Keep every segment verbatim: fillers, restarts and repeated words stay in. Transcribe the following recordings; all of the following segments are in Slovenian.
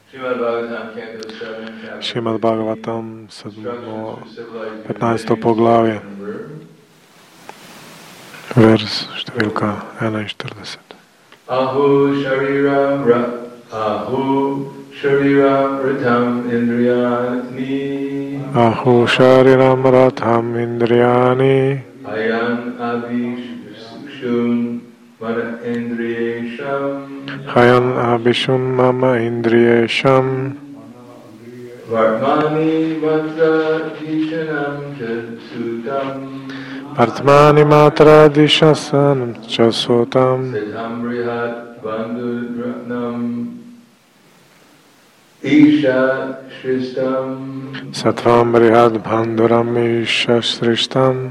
Šrimad Bhagavatam, sedmo, petnaesto poglavje, vers številka enainštirideset. Ahu shariram ra, ahu shariram ratam indriyani. Ahu shariram ratam indriyani. Hayan abhishun mana indriyesham. Hayan abhishun mama indriyesham. Varmani matra dishanam chasutam. Vartmani matra dishasanam chasotam. Siddham brihat bandhudratnam. Isha shristam. Satvam brihad bandhuram isha srishtam.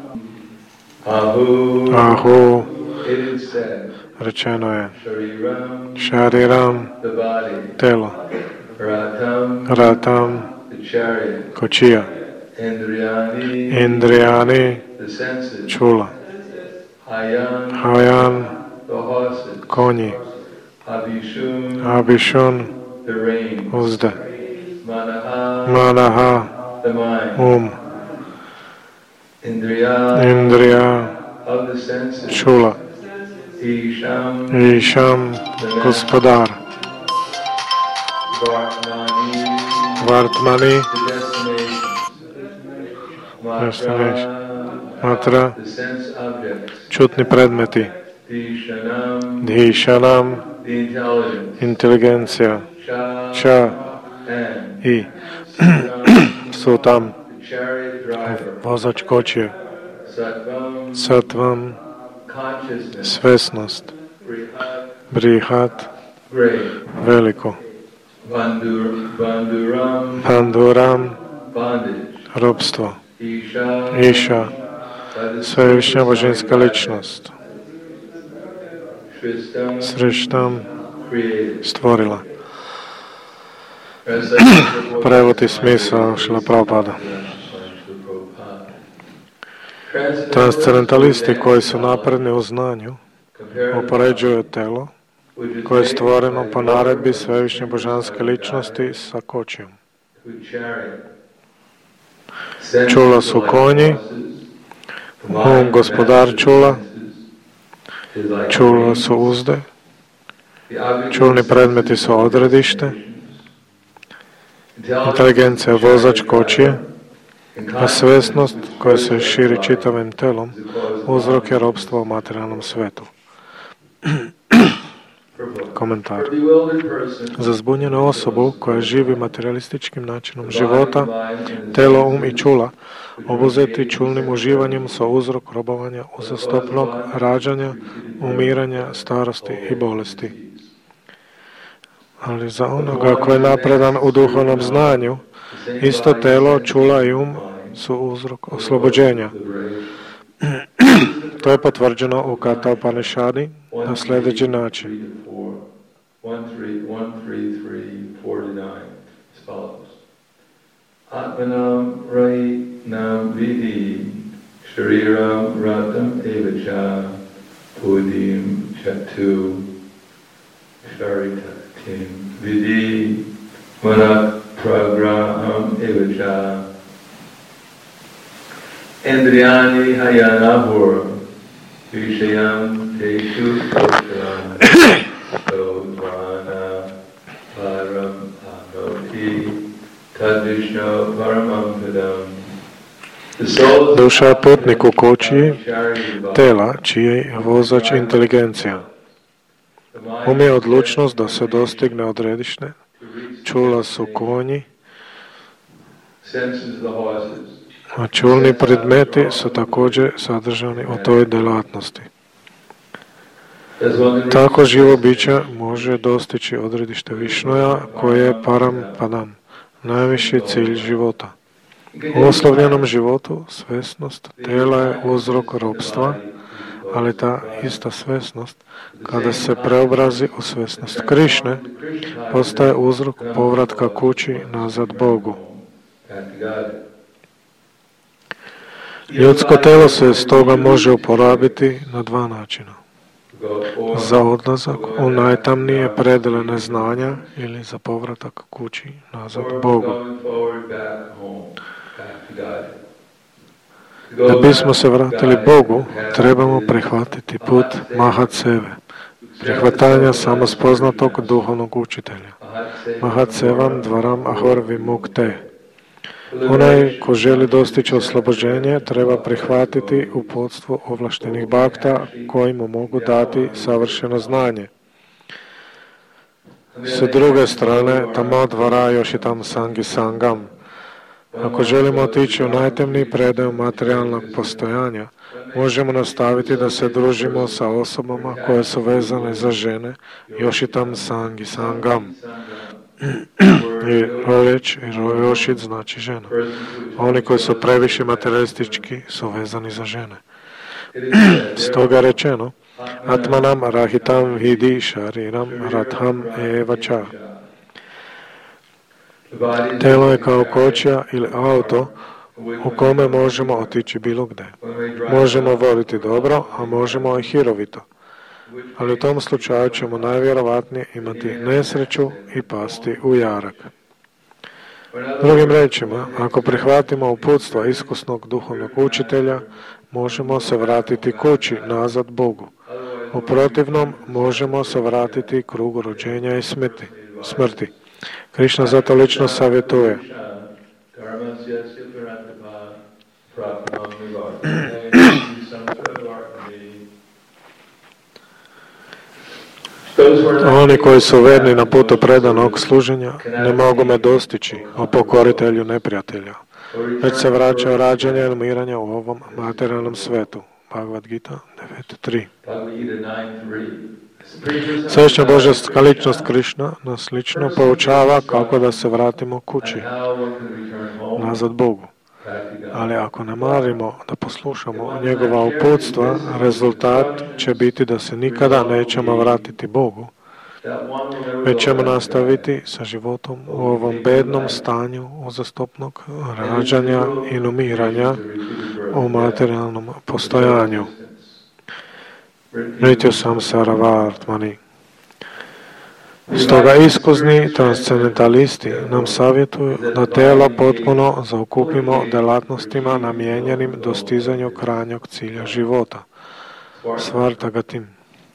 Ahu. Ahu. It is said. Rečeno je. Shariram. Šariram. The body. Telo. Ratam. Ratam. The chariot. Kočija. Indriyani. Indriyani. The senses. Čula. Hayan. Hayan. The horses. Konji. Abhishun. Abhishun. The reins. Uzde. Manaha. Manaha. The mind. Um. Indriya. Indriya. Of the senses. Čula. Isham. Išam. Gospodar. Vartmani. Vartmani. The destination. Destination. Matra. Matra. The sense objects. Čutni predmeti. Dishanam. Dhishanam. The intelligence. Inteligencija. Cha. Ča. And. I. Su tam. The chariot driver. Vozač kočije. Sattvam. Satvam. Consciousness. Svesnost. Brihat. Brihat. Great. Veliko. Bandhur, bandhuram. Panduram. Bondage. Robstvo. Isha. Iša. Svevišnja božinska ličnost. Shristam. Srištam. Created. Stvorila. Translation. Prevod i smisao Šrila Prabhupada. Transcendentalisti koji su napredni u znanju upoređuju telo koje je stvoreno po naredbi svevišnje božanske ličnosti sa kočijom. Čula su konji, um gospodar čula, čula su uzde, čulni predmeti su odredište, inteligencija je vozač kočije, a svesnost koja se širi čitavim telom uzrok je ropstva u materijalnom svetu. Komentar. Za zbunjenu osobu koja živi materialističkim načinom života, telo, um i čula, obuzeti čulnim uživanjem sa uzrok robovanja, uzastopnog rađanja, umiranja, starosti i bolesti. Ali za onoga koji je napredan u duhovnom znanju, isto telo, čula i um su uzrok oslobođenja. To je potvrđeno u Kata Upanishadi na sljedeći način. Atmanam rahinam vidi shariram ratam evacha buddhim chatu sharitatim vidi manat pragraham evacha indriyani hayanabur vishayam teshu kocharam sodvana param anoti tadvishna paramam padam. Duša je putnik u kočiji tela, čiji je vozač inteligencija. Um je odlučnost da se dostigne odredište, čula su konji, a čulni predmeti su također sadržani u toj djelatnosti. Tako živo biće može dostići odredište Višnuja koje je param padam, najviši cilj života. U oslovljenom životu svesnost tela je uzrok ropstva, ali ta ista svesnost, kada se preobrazi u svesnost Krišne, postaje uzrok povratka kući nazad Bogu. Ljudsko telo se stoga može uporabiti na dva načina. za odlazak u najtamnije predele neznanja ili za povratak kući nazad Bogu. Da bismo se vratili Bogu, trebamo prihvatiti put Mahaceve, prihvatanja samospoznatog duhovnog učitelja. Mahacevam dvaram ahor vimukte. Onaj ko želi dostići oslobođenje treba prihvatiti uputstvo ovlaštenih bakta koji mu mogu dati savršeno znanje. S druge strane, tamo dvara još i tam sangi sangam. Ako želimo otići u najtemniji predaj materijalnog postojanja, možemo nastaviti da se družimo sa osobama koje su vezane za žene, još i tam sangi sangam. I riječ Rojošit znači žena. Oni koji su previše materialistički su vezani za žene. Stoga je rečeno, Atmanam rahitam vidi šariram ratham evača. Telo je kao kočija ili auto u kome možemo otići bilo gdje. Možemo voliti dobro, a možemo i hirovito. Ali u tom slučaju ćemo najvjerovatnije imati nesreću i pasti u jarak. Drugim rečima, ako prihvatimo uputstva iskusnog duhovnog učitelja, možemo se vratiti kući nazad Bogu. U protivnom, možemo se vratiti krugu rođenja i smrti. smrti. Krišna zato lično savjetuje. Oni koji su verni na putu predanog služenja ne mogu me dostići o pokoritelju neprijatelja, već se vraćaju rađanja i umiranja u ovom materijalnom svetu. Bhagavad Gita devet tri. Svešnja božanska ličnost Krišna nas lično poučava kako da se vratimo kući, nazad Bogu. Ali ako ne marimo da poslušamo njegova uputstva, rezultat će biti da se nikada nećemo vratiti Bogu, već ćemo nastaviti sa životom u ovom bednom stanju uzastopnog rađanja i umiranja u materijalnom postojanju. Nitya samsara vartmani. Stoga iskusni transcendentalisti nam savjetuju da telo potpuno zaokupimo djelatnostima namijenjenim dostizanju krajnjeg cilja života. Svartagatim.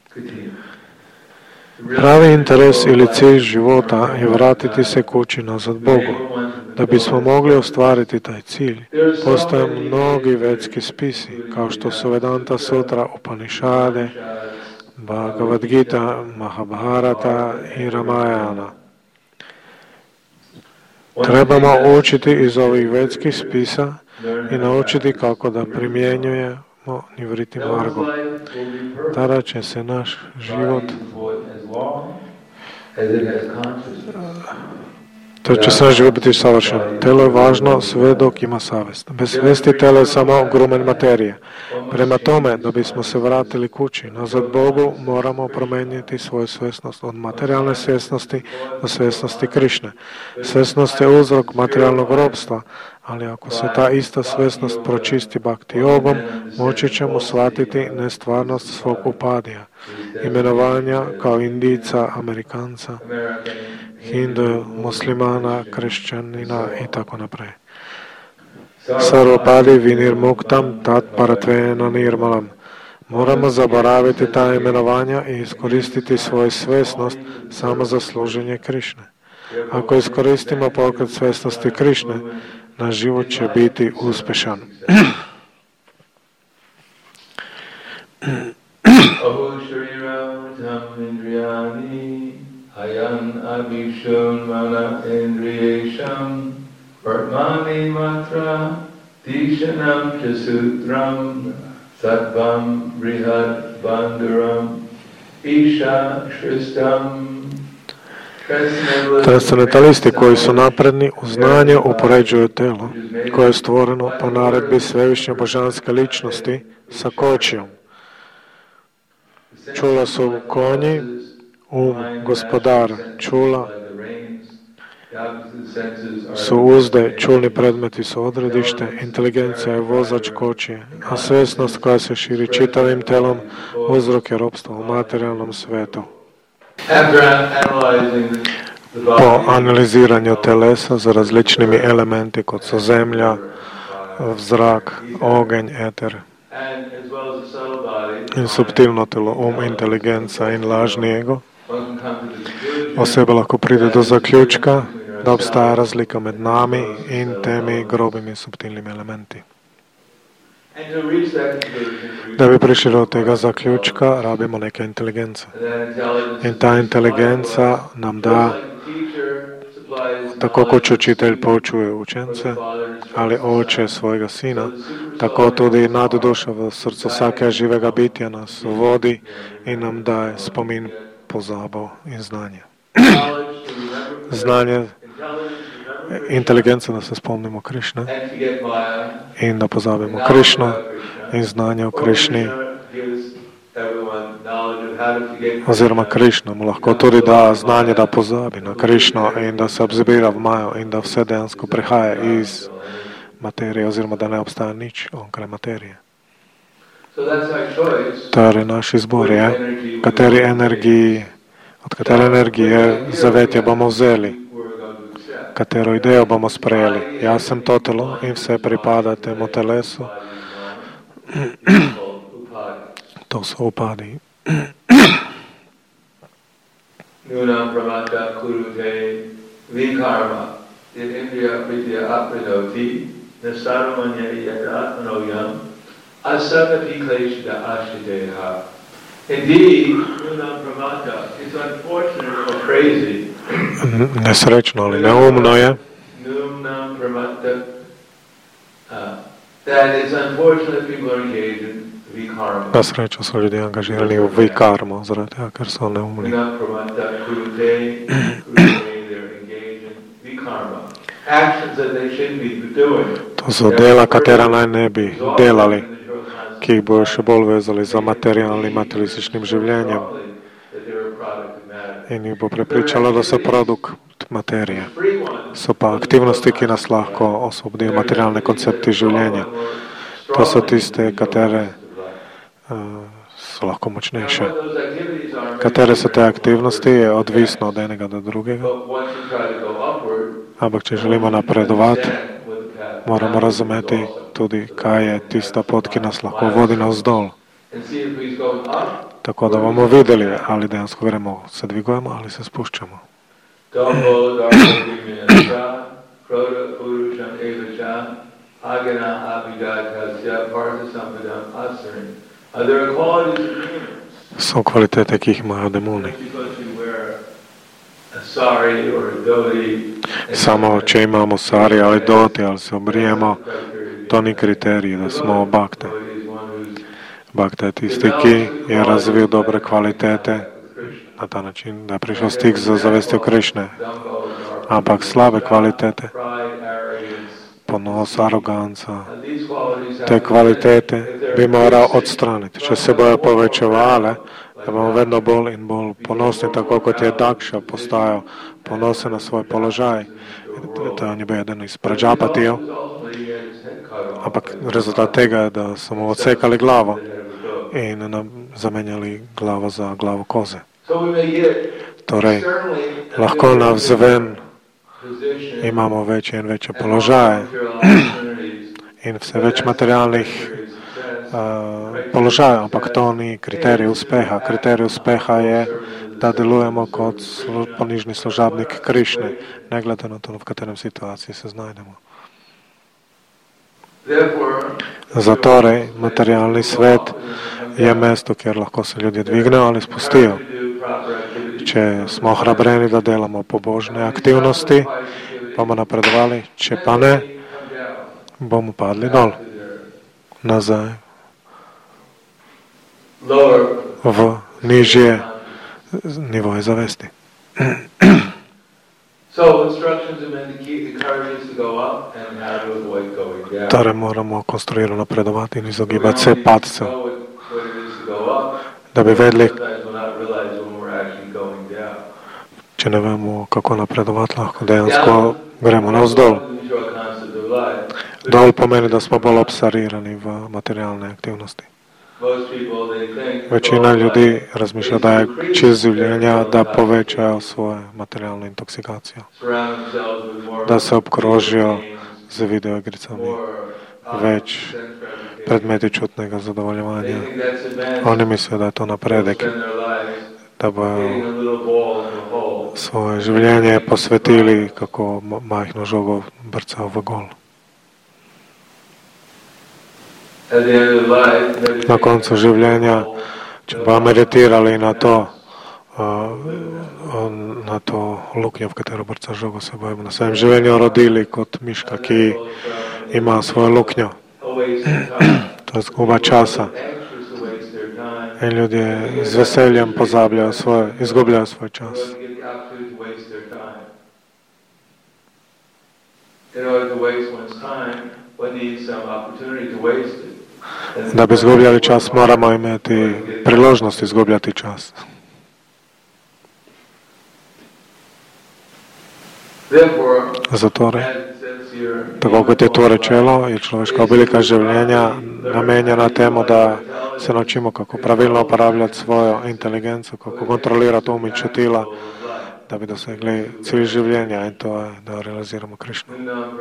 Pravi interes ili cilj života je vratiti se kući nazad Bogu. Da bismo mogli ostvariti taj cilj, postoje mnogi vedski spisi, kao što su Vedanta Sutra, Upanishade, Bhagavad Gita, Mahabharata i Ramayana. Trebamo učiti iz ovih vedskih spisa i naučiti kako da primjenjujemo Nivriti Margo. Tada će se naš život To će sve život biti savršen. Telo je važno sve dok ima savjest. Bez svijesti telo je samo grumen materije. Prema tome, da bismo se vratili kući nazad Bogu, moramo promijeniti svoju svjesnost od materijalne svjesnosti do svjesnosti Krišne. Svjesnost je uzrok materijalnog robstva, ali ako se ta ista svjesnost pročisti bhakti jogom, moći ćemo shvatiti nestvarnost svog upadija, imenovanja kao Indijca, Amerikanca, Hindu, muslimana, kršćanina i tako naprej. Sarvapadi vinir muktam tat paratvena nirmalam. Moramo zaboraviti ta imenovanja i iskoristiti svoju svjesnost samo za služenje Krišne. Ako iskoristimo pokret svjesnosti Krišne, naš život će biti uspješan. Ayan abhishun mana indriyesham vartmani matra tishanam chasutram sattvam brihad bandhuram isha shristam. Transcendentalisti koji su napredni u znanje upoređuju telo koje je stvoreno po naredbi svevišnje božanske ličnosti sa kočijom. Čula su konji, um, gospodar, čula su uzde, čulni predmeti su odredište, inteligencija je vozač kočije, a svjesnost koja se širi čitavim telom uzrok je ropstva u materijalnom svetu. Po analiziranju telesa za različnimi elementi kot su zemlja, zrak, ogenj, eter, in subtilno telo, um, inteligenca in lažni ego, oseba lahko pride do zaključka, da obstaja razlika med nami in temi grobimi subtilnimi elementi. Da bi prišli do tega zaključka, rabimo neke inteligence. In ta inteligenca nam da, tako kot učitelj poučuje učence, ali oče svojega sina, tako tudi nadduša v srcu vsakega živega bitja nas vodi in nam daje spomin, pozabo in znanje. Znanje, inteligenca, da se spomnimo Krišne in da pozabimo Krišno, in znanje o Krišni, oziroma Krišna mu lahko tudi da znanje, da pozabi na Krišno in da se obzira v Maju in da vse dejansko prihaja iz materije, oziroma da ne obstaja nič onkraj materije. Torej, naš izbor je, kateri energiji, od katere energije zavetje bomo vzeli, katero idejo bomo sprejeli. Jaz sem to telo in vse pripada temu telesu. To so upadi. Nunam pramata kurute vikarma indriya pritya aprinoti nasarvanya yadatmanojam asakati kleshda ashideha. Indeed, nunam pramata is unfortunate or crazy. Nesrečno ali neumno je, Nunam pramata uh, that is unfortunate people are engaged in vikarma. na srečo so ljudje angažirani v vikarmo, zaradi tega, ker so neumni. Nunam pramata kurute kurute they're engaged in vikarma. Actions that they shouldn't be doing. To so dela, katera naj ne bi delali, ki jih bojo še bolj vezali za materialnim, materialističnim življenjem in jih bo prepričalo, da so produkt materije. So pa aktivnosti, ki nas lahko osvobodijo materialne koncepti življenja. To so tiste, katere uh, so lahko močnejše. Katere so te aktivnosti, je odvisno od enega do drugega. Ampak, če želimo napredovati, moramo razumeti tudi, kaj je tista pot, ki nas lahko vodi navzdol. Tako da bomo videli, ali dejansko gremo, se dvigujemo ali se spuščamo. So kvalitete, ki jih imajo demoni. Samo, če imamo sari ali doti, ali se obrijemo, to ni kriterij, da smo bakte. Bakta je tisti, ki je razvil dobre kvalitete na ta način, da je prišel stik z zavestjo Krišne. Ampak slabe kvalitete, ponos, aroganca, te kvalitete bi moral odstraniti. Če se bojo povečevale, da bomo vedno bolj in bolj ponosni, tako kot je Dakša postajal ponosen na svoj položaj. To je bil eden iz Prađapatijev. Ampak rezultat tega je, da so mu odsekali glavo in zamenjali glavo za glavo koze. Torej, lahko navzven imamo večje in večje položaje in vse več materialnih uh, položajev, ampak to ni kriterij uspeha. Kriterij uspeha je, da delujemo kot slu, ponižni služabnik Krišne, ne glede na to, v katerem situaciji se znajdemo. Zatorej, materialni svet je mesto, kjer lahko se ljudje dvignejo ali spustijo. Če smo ohrabreni, da delamo pobožne aktivnosti, bomo napredovali, če pa ne, bomo padli dol, nazaj, v nižje nivoje zavesti. Torej moramo konstruirano napredovati in izogibati se padcev, da bi vedeli, če ne vemo, kako napredovati, lahko dejansko gremo navzdol. Dol pomeni, da smo bolj obsarirani v materialne aktivnosti. Večina ljudi razmišlja, da je čez življenja, da povečajo svojo materialno intoksikacijo, da se obkrožijo z videoigricami, več predmeti čutnega zadovoljevanja. Oni mislijo, da je to napredek, da bojo svoje življenje posvetili, kako majhno žogo brcajo v gol. Na koncu življenja, če bomo meditirali na to, na to luknjo, v katero brca žogo, se bomo na svojem življenju rodili kot miška, ki ima svojo luknjo. To je zguba časa. In ljudje z veseljem pozabljajo svoj, izgubljajo svoj čas. Da bi izgubljali čas, moramo imeti priložnost izgubljati čas. Zato, tako kot je to rečeno, je človeška oblika življenja namenjena temu, da se naučimo, kako pravilno uporabljati svojo inteligenco, kako kontrolirati um in čutila, da bi dosegli cilj življenja, in to je, da realiziramo Krišnu.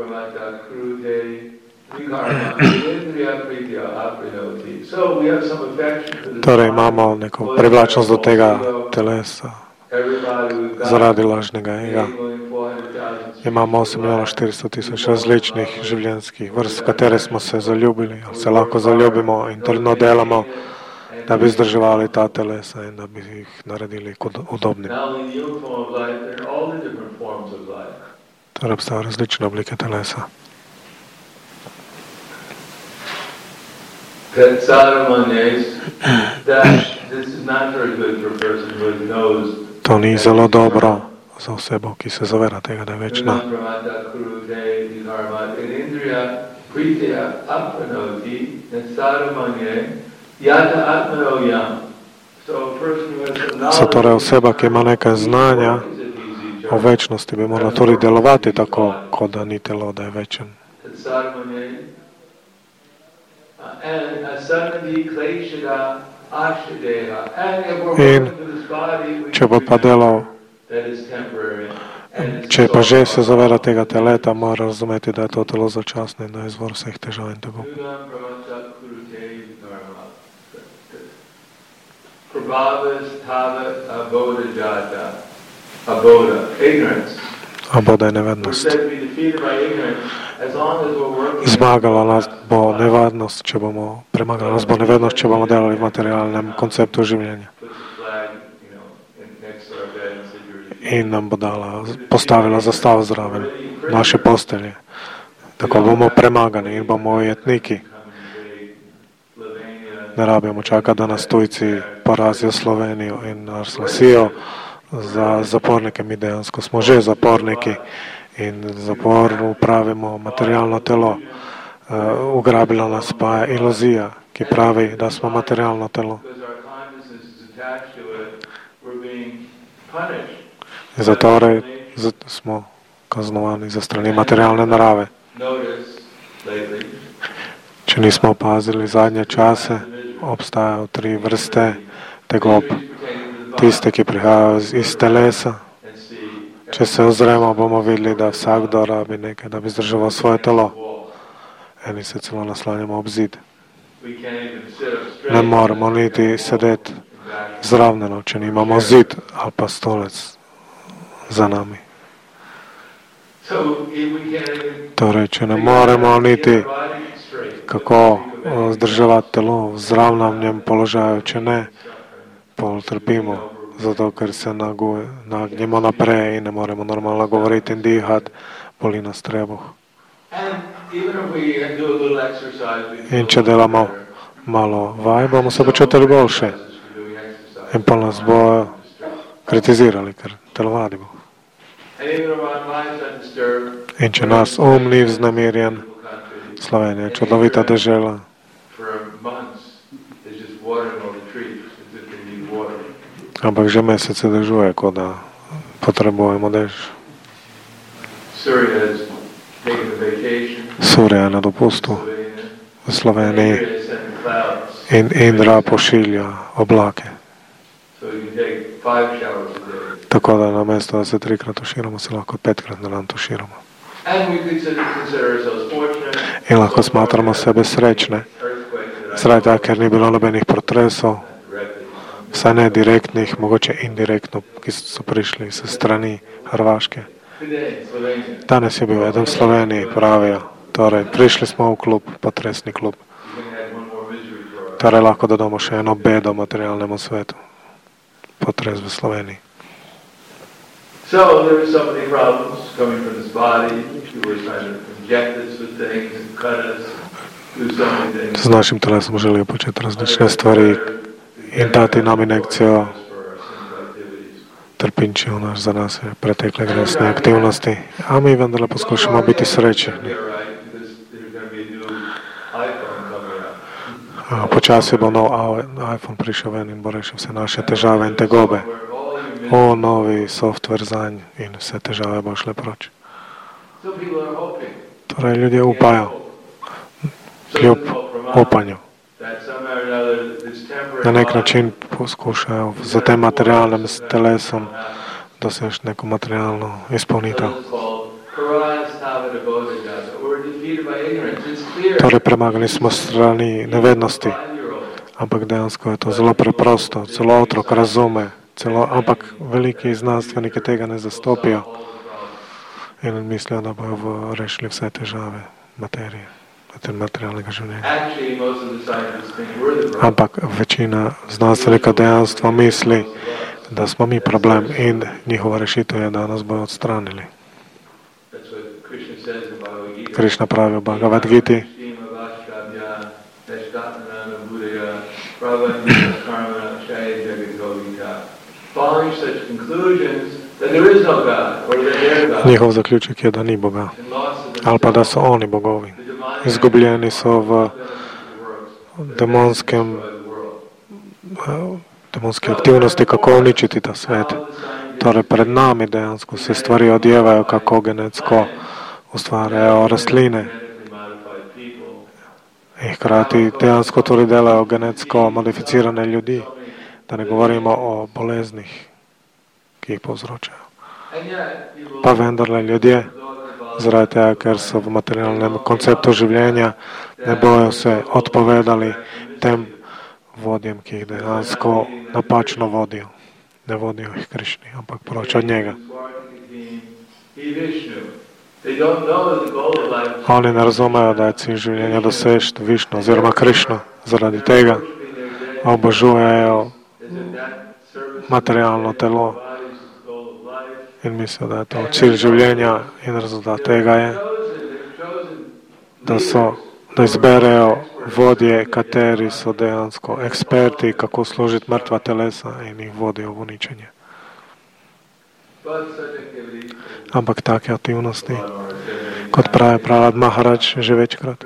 Torej imamo neko privlačnost do tega telesa zaradi lažnega ega. Imamo osem milijonov štiristo tisoč različnih življenjskih vrst, v katere smo se zaljubili, ali se lahko zaljubimo in trdno delamo, da bi zdrževali ta telesa in da bi jih naredili udobni. Torej obstajajo različne oblike telesa. To ni zelo dobro za osebo, ki se zavera tega, da je večna. Torej oseba, ki ima nekaj znanja o večnosti, bi morala tudi delovati tako, kot da ni telo, da je večen. In če bo pa delal, če pa že se zavera tega teleta, mora razumeti, da je to telo začasno in da je izvor vseh težav in tako. Aboda je nevednost. Zmagala nas bo nevednost, če bomo, premagala nas bo nevednost, če bomo delali v materialnem konceptu življenja. In nam bo dala, postavila zastavo zraven naše postelje. Tako bomo premagani in bomo ujetniki. Ne rabimo čakati, da nas tujci porazijo Slovenijo in nas glasijo za zapornike. Mi dejansko smo že zaporniki in zapor upravimo materialno telo. Uh, ugrabila nas pa je iluzija, ki pravi, da smo materialno telo. Zato smo kaznovani za strani materialne narave. Če nismo opazili zadnje čase, obstajajo tri vrste tegob. Tiste, ki prihajajo iz telesa. Če se ozremo, bomo videli, da vsakdo rabi nekaj, da bi zdrževal svoje telo. Eni se celo naslanjamo ob zid. Ne moramo niti sedeti zravneno, če nimamo zid ali pa stolec za nami. Torej, če ne moremo niti kako zdrževati telo v zravnanjem položaju, če ne, pol trpimo, zato ker se nagnemo naprej in ne moremo normalno govoriti in dihati, boli nas trebuh. In če delamo malo vaj, bomo se počutili boljše. In pol nas bo kritizirali, ker telovadi bo. In če nas um ni vznemirjen, Slovenija je čudovita dežela. Ampak že mesece dežuje, kot da potrebujemo dež. Surya je na dopustu v Sloveniji in Indra pošilja oblake. Tako da na mesto, da se trikrat tuširamo, se lahko petkrat na dan tuširamo. In lahko smatramo sebe srečne, zaradi tega, ker ni bilo nobenih protresov, vsaj ne direktnih, mogoče indirektno, ki so prišli sa strani Hrvaške. Danes je bil eden v Sloveniji, pravijo. Torej, prišli smo v klub, potresni klub. Torej, lahko dodamo še eno bedo materialnemu svetu. Potres v Sloveniji. So there were so many problems coming from this body. People were trying to inject us with things and cut us, do so many things. S našim telesom želijo početi različne stvari in dati nam injekcijo trpinčijo naš za nas pretekle gresne aktivnosti. A mi vendarle poskušamo biti srečni. Počasi bo nov iPhone prišel ven in bo rešil vse naše težave in tegobe. O, novi software zanj in vse težave bo šle proč. Torej, ljudje upajo, kljub upanju. Na nek način poskušajo za tem materialnim telesom doseči neko materialno izpolnitev. Torej, premagali smo strani nevednosti, ampak dejansko je to zelo preprosto, celo otrok razume, celo, ampak veliki znanstveniki tega ne zastopijo in mislijo, da bojo rešili vse težave materije, materialnega življenja. Ampak večina znanstvenika dejansko misli, da smo mi problem in njihova rešitev je, da nas bojo odstranili. Krišna pravi v Bhagavad Giti, njihov zaključek je, da ni Boga, ali pa da so oni bogovi. Izgubljeni so v demonskem, demonski aktivnosti, kako uničiti ta svet. Torej, pred nami dejansko se stvari odjevajo, kako genetsko ustvarjajo rastline. In hkrati dejansko tudi delajo genetsko modificirane ljudi, da ne govorimo o boleznih, ki jih povzročajo. Pa vendarle ljudje, zaradi tega, ker so v materialnem konceptu življenja, ne bojo se odpovedali tem vodjem, ki jih dejansko napačno vodijo. Ne vodijo jih Krišni, ampak proč od njega. Oni ne razumejo, da je cilj življenja dosežiti Višnu oziroma Krišno. Zaradi tega obožujejo materialno telo in mislijo, da je to cilj življenja in rezultat tega je, da so, da izberejo vodje, kateri so dejansko eksperti, kako služiti mrtva telesa in jih vodijo v uničenje. Ampak take aktivnosti, kot pravi Prahlad Maharaj že večkrat,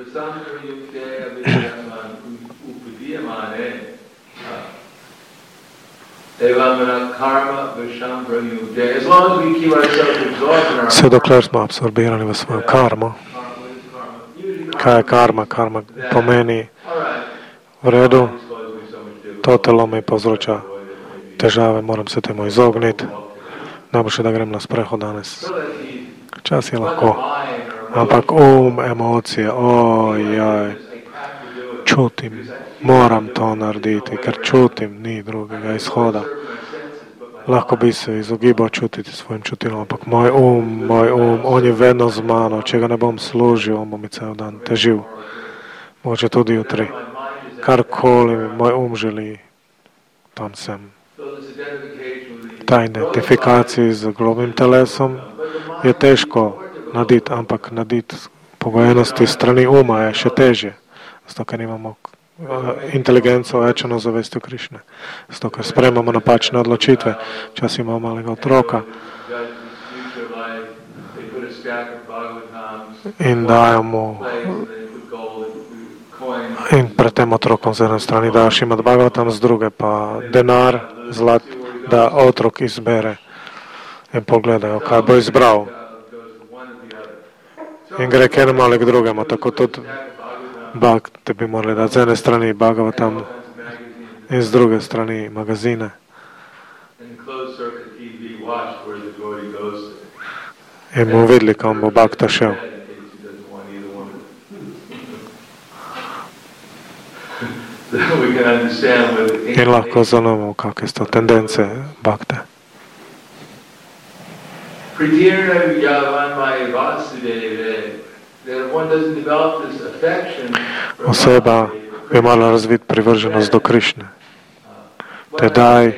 vse dokler smo absorbirani v svojo karmo. Kaj je karma? Karma pomeni v redu, to telo mi povzroča težave, moram se temu izogniti, najboljše, da grem na sprehod danes. Čas je lahko, ampak um, emocije, ojoj, čutim, moram to narediti, ker čutim, ni drugega izhoda. Lahko bi se izogibal čutiti svojim čutilom, ampak moj um, moj um, on je vedno z mano, če ga ne bom služil, on bo mi cel dan težil. Mogoče tudi jutri. Karkoli moj um želi, tam sem. Ta identifikaciji z globim telesom je težko naditi, ampak naditi pogojenosti strani uma je še težje. Zato, ker imamo inteligenco večano zavesti v Krišne. Zato, ker sprejemamo napačne odločitve. Včasih imamo malega otroka in dajo mu in pred tem otrokom z ene strani daš imati Bhagavatam, z druge pa denar, zlat, da otrok izbere in pogledajo, kaj bo izbral. In gre k enemu ali k drugemu, tako tudi Bhakti bi morali dati z ene strani Bhagavatam in z druge strani magazine. In bomo videli, kam bo Bhakta šel. In lahko zanimamo, kakve so tendence Bhakte. Oseba bi morala razviti privrženost do Krišne. Tedaj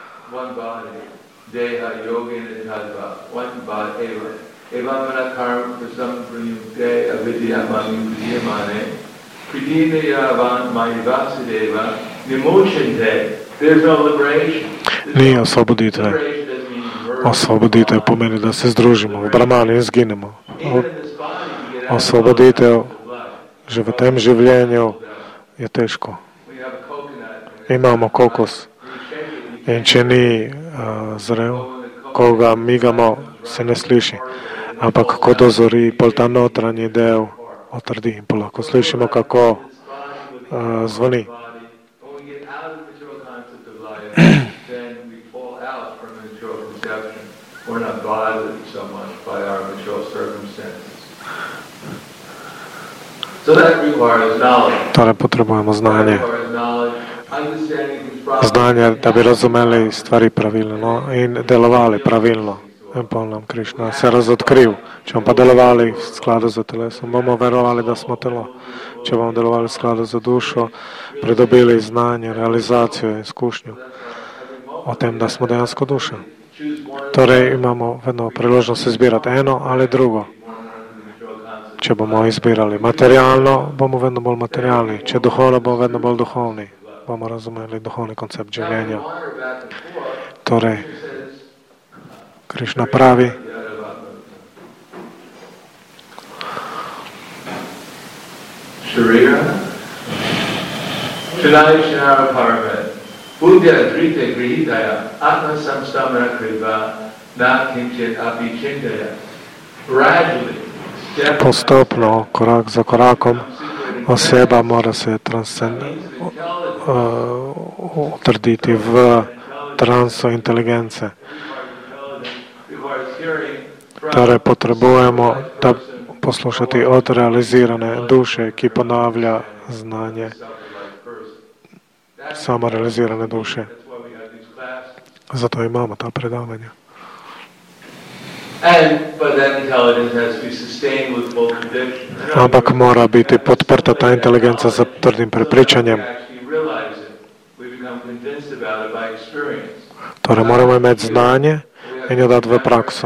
ni osvoboditve. Osvoboditev pomeni, da se združimo v Brahmani in izginemo. Osvoboditev že v tem življenju je težko. Imamo kokos in če ni uh, zrel, ko ga migamo, se ne sliši. Ampak ko dozori, pol ta notranji del otrdi in pol lahko slišimo, kako uh, zvoni. Torej potrebujemo znanje. Znanje, da bi razumeli stvari pravilno in delovali pravilno. In pol nam Krišna se razodkril. Če bomo pa delovali v skladu z telesom, bomo verovali, da smo telo. Če bomo delovali v skladu z dušo, pridobili znanje, realizacijo in izkušnjo o tem, da smo dejansko duša. Torej imamo vedno priložnost izbirati eno ali drugo. Če bomo izbirali materialno, bomo vedno bolj materialni. Če duhovno, bomo vedno bolj duhovni. Bomo razumeli duhovni koncept življenja. Torej, Krišna pravi, Sharira, Shanai Shanara Paramet, Buddhya Drita Grihitaya, Atma Samstamana Kriva, Na Kinchit Api Chintaya. Gradually, postopno, korak za korakom, oseba mora se utrditi uh, v transu inteligence. Torej potrebujemo da poslušati od realizirane duše, ki ponavlja znanje samorealizirane duše. Zato imamo ta predavanja. Ampak mora biti podprta ta inteligenca z trdim prepričanjem. Torej moramo imeti znanje in jo dati v prakso.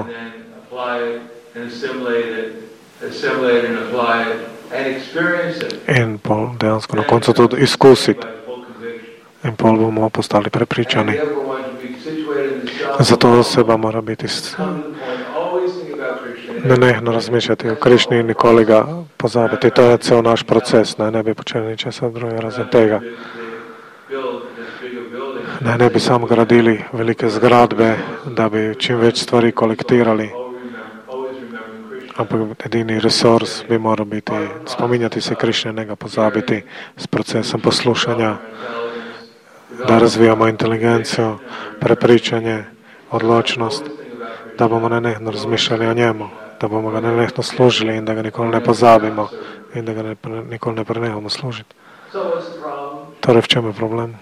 In pol dejansko na koncu tudi izkusiti. In pol bomo postali prepričani. Zato oseba mora biti nenehno razmišljati o Krišni in nikoli ga pozabiti. To je cel naš proces, ne, ne bi počeli ničesar drugega razen tega. Ne, ne bi samo gradili velike zgradbe, da bi čim več stvari kolektirali. Ampak edini resurs bi moral biti spominjati se Krišne, ne ga pozabiti s procesom poslušanja, da razvijamo inteligencijo, prepričanje, odločnost, da bomo nenehno razmišljali o njemu, da bomo ga nenehno služili in da ga nikoli ne pozabimo in da ga ne, nikoli ne prenehamo služiti. Torej, v čem je problem?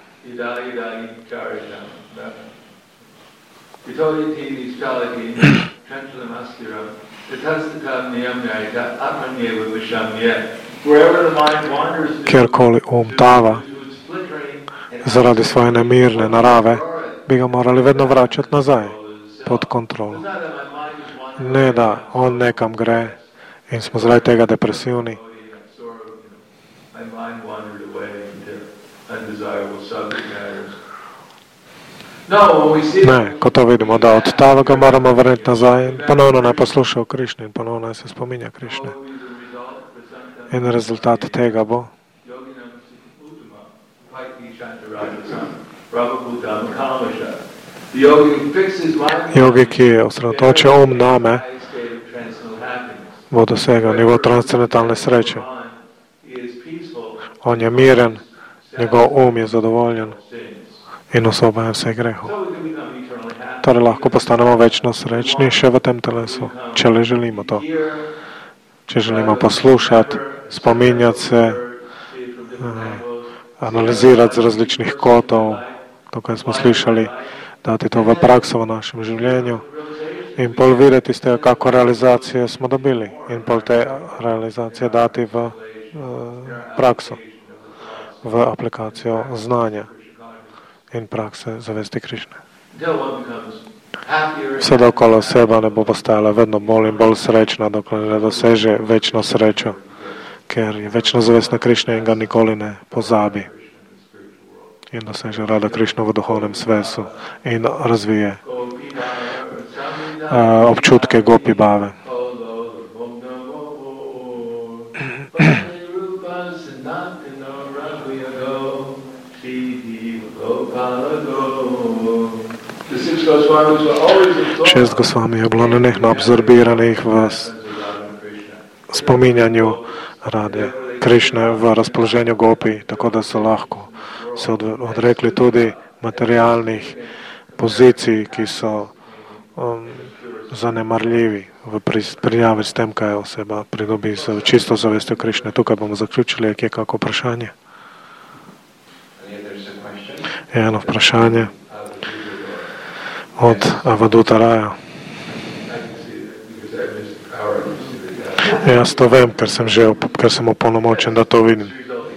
Kjerkoli um tava zaradi svoje nemirne narave, bi ga morali vedno vračati nazaj pod kontrolo. Ne, da on nekam gre in smo zaradi tega depresivni. Ne, ko to vidimo, da od tava ga moramo vrniti nazaj in ponovno naj posluša o Krišni in ponovno naj se spominja Krišne. In rezultat tega bo Jogi, ki je osredotočil um name, bo dosegao nivo transcendentalne sreće. On je miren, njegov um je zadovoljen in osvobojen vseh grehov. Torej lahko postanemo večno srečni še v tem telesu, če le želimo to. Če želimo poslušati, spominjati se, analizirati z različnih kotov, to, kar smo slišali, dati to v prakso v našem življenju in pol videti iz tega, kako realizacije smo dobili in pol te realizacije dati v uh, prakso, v aplikacijo znanja in prakse zavesti Krišne. Vse okolo sebe ne bo postajala vedno bolj in bolj srečna, dokler ne doseže večno srečo, ker je večno zavestna Krišne in ga nikoli ne pozabi. In doseže rada Krišno v duhovnem svetu in razvije uh, občutke gopi bave. Šest Gosvami je bilo nenehno absorbiranih v spominjanju rade Krišne v razpoloženju gopi, tako da so lahko se odrekli tudi materialnih pozicij, ki so um, zanemarljivi v prijavi s tem, kaj oseba pridobi z čisto zavestjo Krišne. Tukaj bomo zaključili, je kako vprašanje. Eno vprašanje od Avaduta Raja. Jaz to vem, ker sem že, ker sem opolnomočen, da to vidim.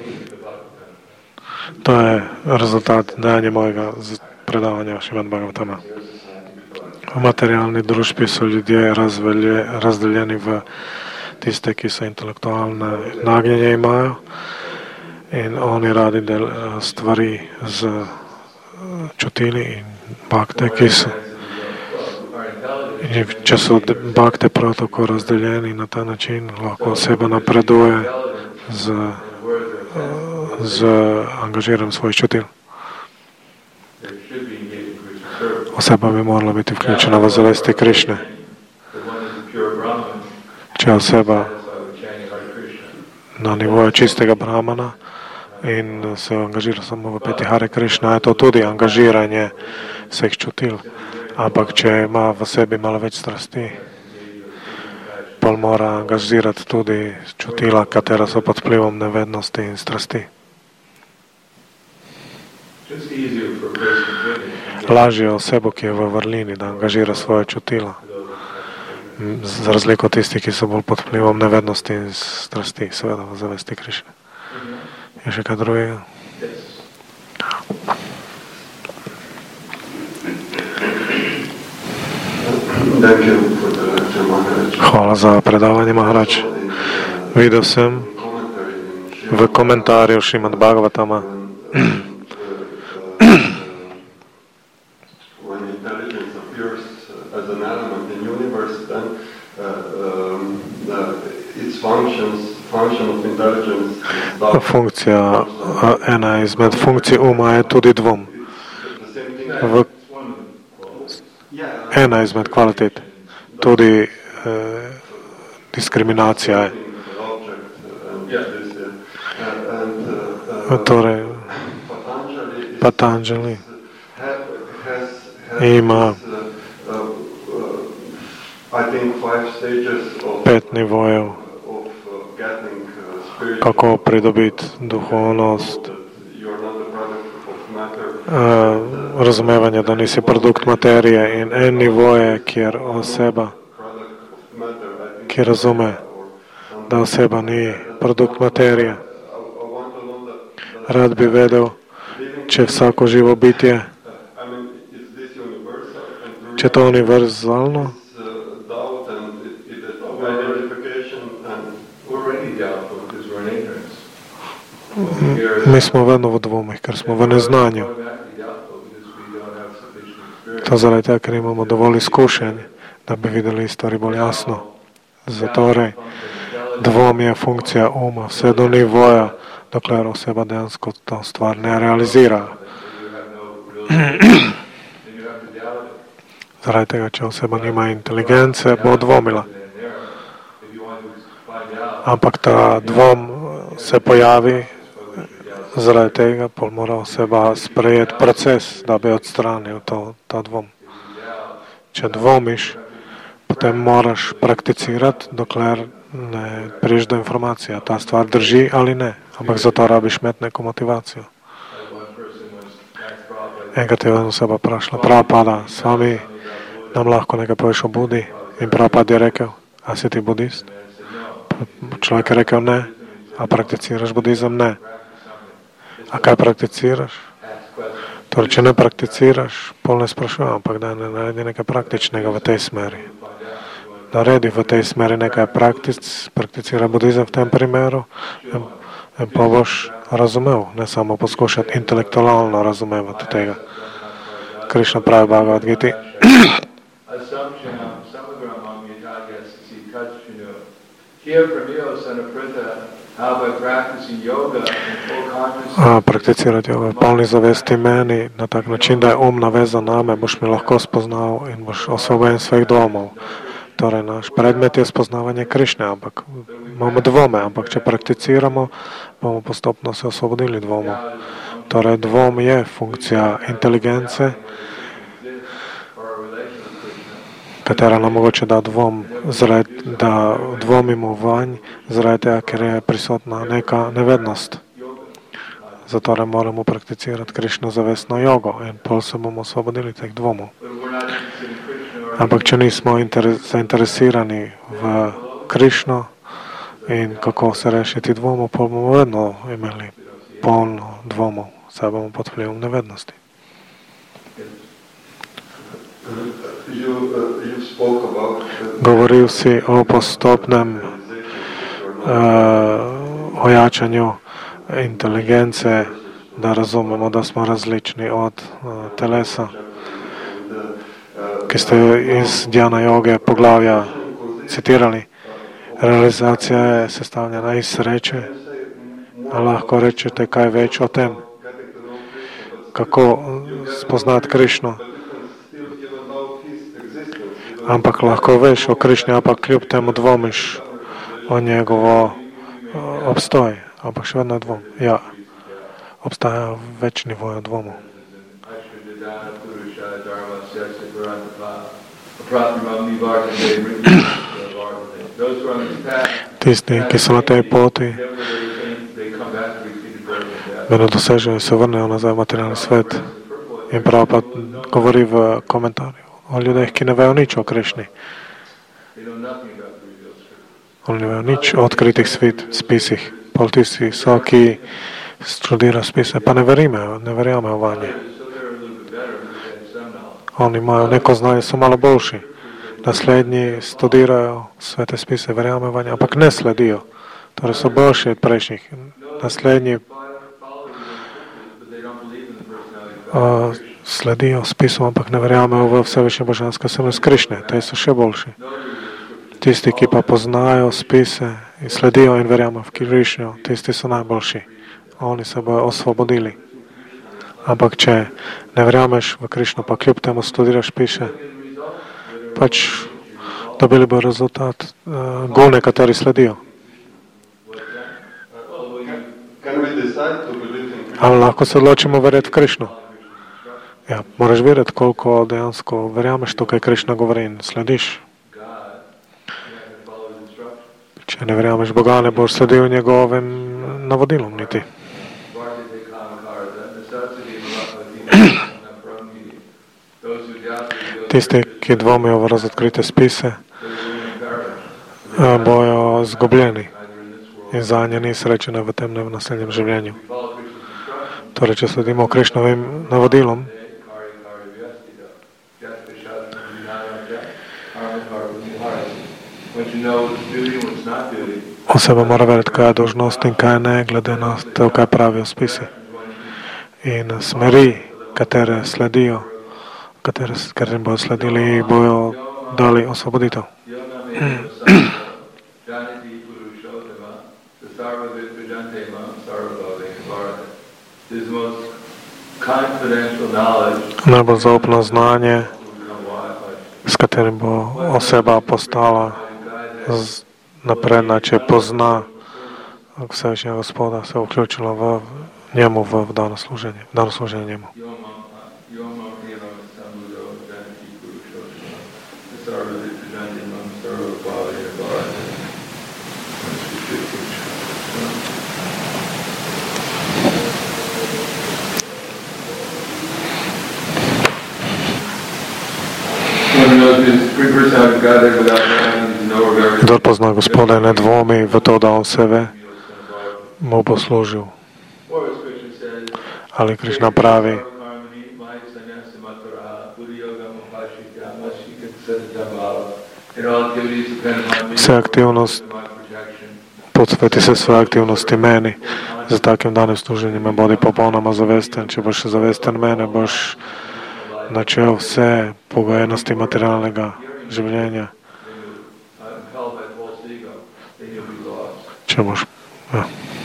To je rezultat dejanja mojega predavanja Šrimad Bhagavatama. V materialni družbi so ljudje razvelje, razdeljeni v tiste, ki so intelektualne nagnjenje imajo in oni radi del stvari z čutili in bakte, ki so in če so bakte prav tako razdeljeni na ta način, lahko oseba napreduje z z angažiranjem svojih čutil. Oseba bi morala biti vključena v zavesti Krišne. Če oseba na nivoju čistega brahmana in se angažira samo v peti Hare Krišna, je to tudi angažiranje vseh čutil. Ampak če ima v sebi malo več strasti, pol mora angažirati tudi čutila, katera so pod vplivom nevednosti in strasti. Lažje osebo, ki je v vrlini, da angažira svoje čutila. Za razliko tistih, ki so bolj pod vplivom nevednosti in strasti, seveda v zavesti Krišne. Je še kaj drugega? Hvala za predavanje, Maharač. Videl sem v komentarju Šrimad Bhagavatama, funkcija, ena izmed funkcij uma je tudi dvom. V ena izmed kvalitet, tudi eh, diskriminacija je. Torej, Patanjali ima pet nivojev, kako pridobiti duhovnost, uh, razumevanje, da nisi produkt materije in en nivo je, kjer oseba, ki razume, da oseba ni produkt materije. Rad bi vedel, če vsako živo bitje, če to univerzalno, mi smo vedno v dvomih, ker smo v neznanju. To zaradi tega, ker imamo dovolj izkušenj, da bi videli stvari bolj jasno. Zatorej, dvom je funkcija uma, vse do nivoja, dokler oseba dejansko to stvar ne realizira. zaradi tega, če oseba nima inteligence, bo dvomila. Ampak ta dvom se pojavi zaradi tega, pol mora oseba sprejeti proces, da bi odstranil to, ta dvom. Če dvomiš, potem moraš prakticirati, dokler ne priješ do informacije, ta stvar drži ali ne. Ampak zato rabiš imeti neko motivacijo. Enkrat je oseba vprašala, Prabhupada, s vami nam lahko nekaj poveš o Budi? In Prabhupada je rekel, a si ti budist? Človek je rekel, ne. A prakticiraš budizem? Ne. A kaj prakticiraš? Torej, če ne prakticiraš, pol ne sprašujem, ampak da ne naredi nekaj praktičnega v tej smeri. Naredi v tej smeri nekaj praktic, prakticira budizem v tem primeru in, in pa boš razumel, ne samo poskušati intelektualno razumevati tega. Krišna pravi Bhagavad Gita. A, prakticirati jogo v polni zavesti meni na tak način, da je um navezan name, boš mi lahko spoznal in boš osvobojen svojih dvomov. Torej, naš predmet je spoznavanje Krišne, ampak imamo dvome, ampak če prakticiramo, bomo postopno se osvobodili dvomov. Torej, dvom je funkcija inteligence, katera nam mogoče da dvom, zaradi, da dvomimo vanj, zaradi tega, ker je prisotna neka nevednost. Zato moramo prakticirati Krišno zavestno jogo in pol se bomo osvobodili teh dvomov. Ampak če nismo zainteresirani v Krišno in kako se rešiti dvomov, pol bomo vedno imeli polno dvomov, saj bomo pod vplivom nevednosti. Govoril si o postopnem uh, ojačanju inteligence, da razumemo, da smo različni od uh, telesa, ki ste iz Dhyana joge poglavja citirali. Realizacija je sestavljena iz sreče, a lahko rečete kaj več o tem, kako spoznati Krišno. Ampak lahko veš o Krišni, ampak kljub temu dvomiš o njegovo obstoj, ampak še vedno je dvom. Ja, obstaja več nivojev dvomov. Tisti, ki so na tej poti, vedno dosežejo in se vrnejo nazaj v materialni svet. In Prabhupada govori v komentarju o ljudeh, ki ne vejo nič o Krišni. Oni ne vejo nič o odkritih spisih. Pol tisti so, ki študirajo spise, pa ne verjamejo, ne verjamejo vanje. Oni imajo neko znanje, so malo boljši. Naslednji studirajo svete spise, verjamejo vanje, ampak ne sledijo. Torej so boljši od prejšnjih. Naslednji uh, sledijo spisom, ampak ne verjamejo v vsevišnje božanske osebnosti Krišne. Te so še boljši. Tisti, ki pa poznajo spise in sledijo in verjamejo v Krišnjo, tisti so najboljši. Oni se bojo osvobodili. Ampak če ne verjameš v Krišno, pa kljub temu studiraš spise, pač dobili bo rezultat uh, gune, kateri sledijo. Ali lahko se odločimo verjeti v Krišno? Ja, moraš verjeti, koliko dejansko verjameš to, kaj Krišna govori in slediš. Če ne verjameš Boga, ne boš sledil njegovim navodilom niti. Tisti, ki dvomijo v razodkrite spise, bojo zgubljeni in zanje ni srečene v tem v naslednjem življenju. Torej, če sledimo Krišnovim navodilom, oseba mora verjeti, kaj je dolžnost in kaj ne, glede na to, kaj pravijo spisi. In smeri, katere sledijo, katere, katere bojo sledili, bojo dali osvoboditev. Najbolj zaupno znanje s ktorým bo osoba postala na prednáče, pozná Всевишнего Господа, се uključila v njemu v dano služenje, v dano služenje njemu. Kdo pozná Gospoda, ne dvomi v to, da on sebe mu poslúžil. Ale Krišna praví, vse aktivnost, podsveti se svoje aktivnosti meni, za takým daným služením bodi popolnoma zavesten. Če boš zavesten mene, boš načel vse pogojenosti materiálneho življenja. Če boš... Ja.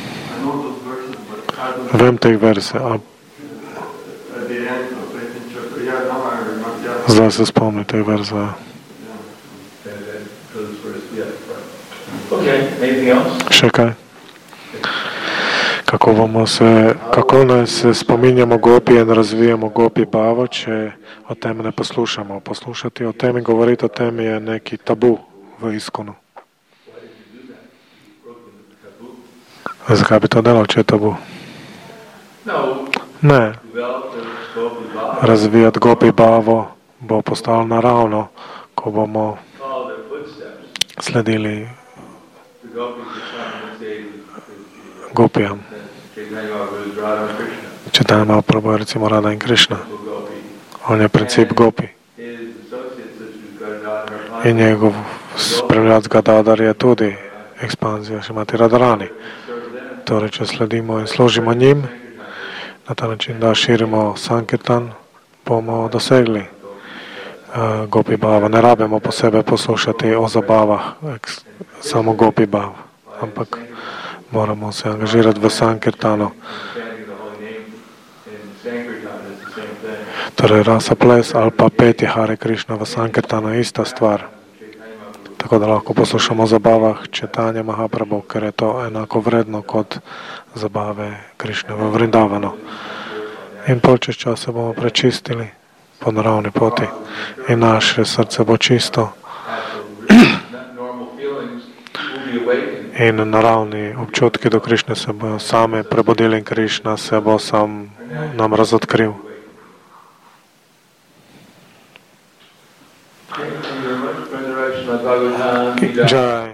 Vem teh verse, a zdaj se spomni teh verse. Še kaj? Kako bomo se, kako naj se spominjamo gopi in razvijamo gopi bavo, če o tem ne poslušamo. Poslušati o tem in govoriti o tem je neki tabu v iskonu. Zakaj bi to delal, če je tabu? Ne. Razvijati gopi bavo bo postalo naravno, ko bomo sledili gopijam. Čitanje Mahaprabhu je recimo Radha in Krišna. On je princip gopi. In njegov spremljac Gadadhar je tudi ekspanzija Šrimati Radharani. Torej, če sledimo in služimo njim, na ta način, da širimo Sankirtan, bomo dosegli uh, gopi bava. Ne rabimo posebej poslušati o zabavah, eks, samo gopi bav, ampak moramo se angažirati v Sankirtanu. Torej, rasa ples ali pa petje Hare Krišna v Sankirtanu je ista stvar. Tako da lahko poslušamo o zabavah čitanja Mahaprabhu, ker je to enako vredno kot zabave Krišne v Vrindavanu. In pol čez čas se bomo prečistili po naravni poti in naše srce bo čisto. In naravni občutki do Krišne se bojo same prebudili in Krišna se bo sam nam razodkril. Jai.